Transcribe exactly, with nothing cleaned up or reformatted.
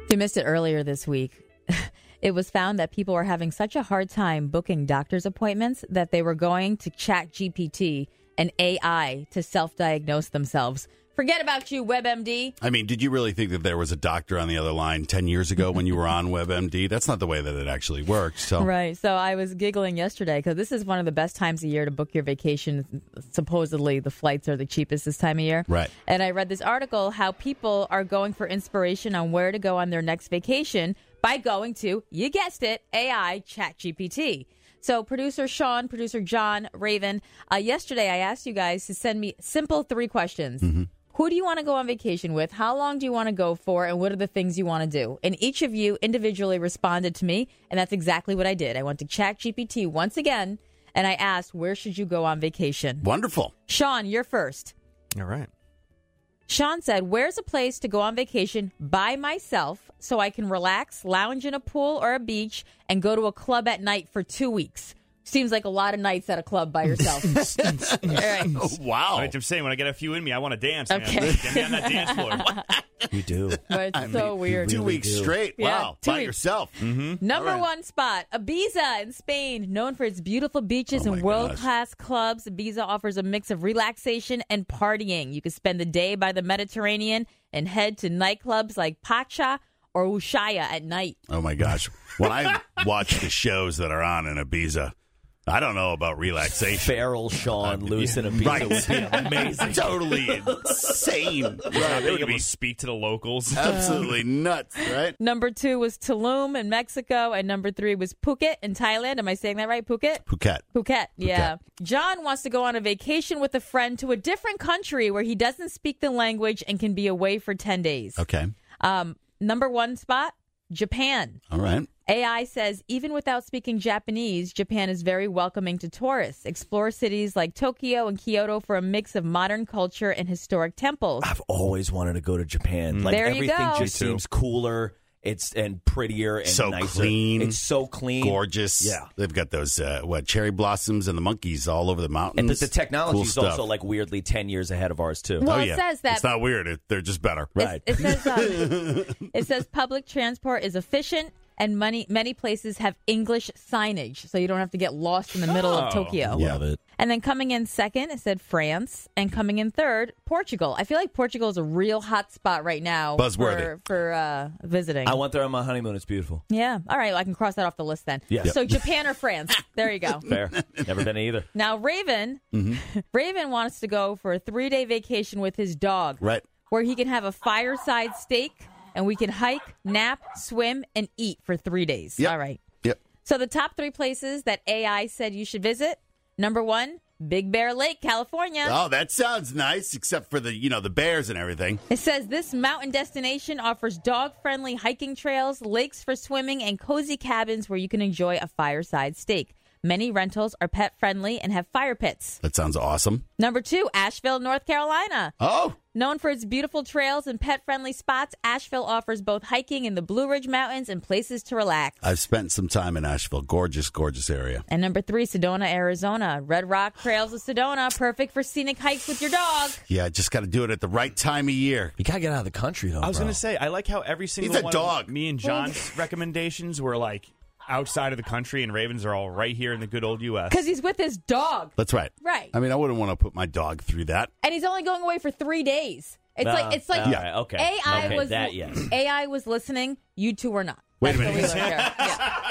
If you missed it earlier this week, it was found that people were having such a hard time booking doctor's appointments that they were going to Chat G P T and A I to self-diagnose themselves. Forget about you, WebMD. I mean, did you really think that there was a doctor on the other line ten years ago when you were on WebMD? That's not the way that it actually works. So. Right. So I was giggling yesterday because this is one of the best times of year to book your vacation. Supposedly, the flights are the cheapest this time of year. Right. And I read this article how people are going for inspiration on where to go on their next vacation by going to, you guessed it, A I Chat G P T. So producer Sean, producer John, Raven, uh, yesterday I asked you guys to send me simple three questions. Mm-hmm. Who do you want to go on vacation with? How long do you want to go for? And what are the things you want to do? And each of you individually responded to me, and that's exactly what I did. I went to Chat G P T once again, and I asked, where should you go on vacation? Wonderful. Sean, you're first. All right. Sean said, where's a place to go on vacation by myself so I can relax, lounge in a pool or a beach, and go to a club at night for two weeks? Seems like a lot of nights at a club by yourself. All right. Oh, wow. Right, I'm saying, when I get a few in me, I want to dance, man. Okay. Get me on that dance floor. You do. But it's I so mean, weird. Two weeks do. straight. Yeah, Wow. two By weeks. yourself. Mm-hmm. Number All right. one spot, Ibiza in Spain. Known for its beautiful beaches Oh, and my world-class clubs, Ibiza offers a mix of relaxation and partying. You can spend the day by the Mediterranean and head to nightclubs like Pacha or Ushuaia at night. Oh, my gosh. When I watch the shows that are on in Ibiza, I don't know about relaxation. Feral Sean loose in a beat Right. would be amazing. Totally insane. Right, Right. It being would able be to speak to the locals. absolutely nuts, right? Number two was Tulum in Mexico, and number three was Phuket in Thailand. Am I saying that right? Phuket? Phuket. Phuket, yeah. John wants to go on a vacation with a friend to a different country where he doesn't speak the language and can be away for ten days. Okay. Um, number one spot, Japan. All right. A I says even without speaking Japanese, Japan is very welcoming to tourists. Explore cities like Tokyo and Kyoto for a mix of modern culture and historic temples. I've always wanted to go to Japan. Like There you everything go. just Me too. seems cooler. It's and prettier and So nicer. clean. It's so clean, Gorgeous. Yeah. They've got those, uh, what, cherry blossoms and the monkeys all over the mountains. And the, the technology Cool is stuff. also like weirdly ten years ahead of ours too. Well, Oh, it yeah. says that It's not weird. It, they're just better. Right. It, it says um, it says public transport is efficient, and many many places have English signage, so you don't have to get lost in the middle of Oh. Tokyo. Yeah. Love it. And then coming in second, it said France, and coming in third, Portugal. I feel like Portugal is a real hot spot right now Buzzworthy. for for uh, visiting. I went there on my honeymoon. It's beautiful. Yeah. All right. Well, I can cross that off the list then. Yeah. So Japan or France. There you go. Fair. Never been either. Now, Raven, Mm-hmm. Raven wants to go for a three-day vacation with his dog, Right. where he can have a fireside steak, and we can hike, nap, swim, and eat for three days. Yep. All right. Yep. So the top three places that A I said you should visit. Number one, Big Bear Lake, California. Oh, that sounds nice, except for the, you know, the bears and everything. It says this mountain destination offers dog-friendly hiking trails, lakes for swimming, and cozy cabins where you can enjoy a fireside steak. Many rentals are pet-friendly and have fire pits. That sounds awesome. Number two, Asheville, North Carolina. Oh, Known for its beautiful trails and pet-friendly spots, Asheville offers both hiking in the Blue Ridge Mountains and places to relax. I've spent some time in Asheville. Gorgeous, gorgeous area. And number three, Sedona, Arizona. Red Rock Trails of Sedona, perfect for scenic hikes with your dog. Yeah, just got to do it at the right time of year. You gotta get out of the country though. I was bro. going to say, I like how every single He's a one dog. of me and John's recommendations were like outside of the country, and Ravens are all right here in the good old U S Because he's with his dog. That's right. Right. I mean, I wouldn't want to put my dog through that. And he's only going away for three days. It's Ah, like it's like all right, okay. A I Okay, was that, yes. A I was listening. You two were not. Wait a That's minute. what we learned here. Yeah.